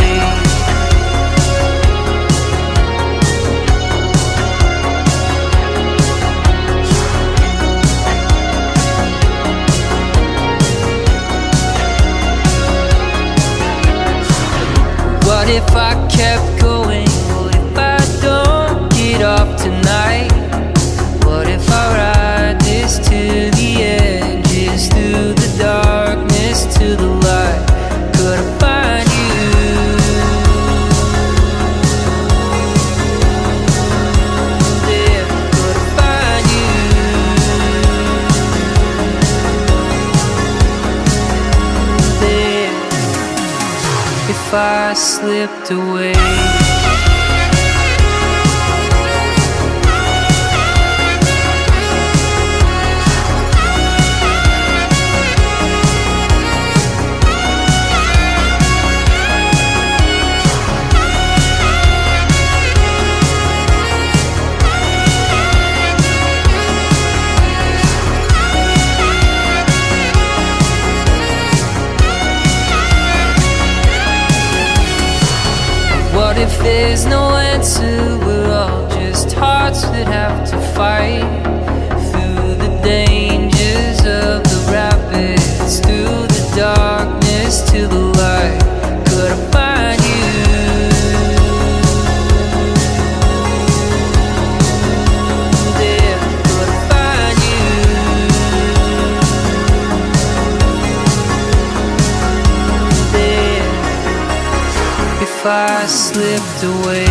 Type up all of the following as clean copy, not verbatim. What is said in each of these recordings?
What if I kept going? What if I don't get off tonight? What if I ride this to the edges, through the darkness to the light? Could I find you there? Could I find you there if I slipped away? What if there's no answer? We're all just hearts that have to fight through the dangers of the rapids, through the darkness to the light. Could I find you there? Could I find you there if I slipped away?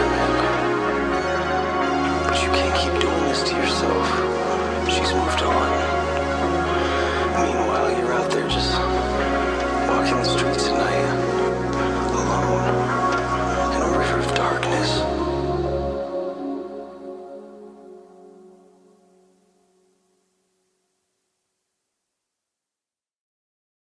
She's moved on.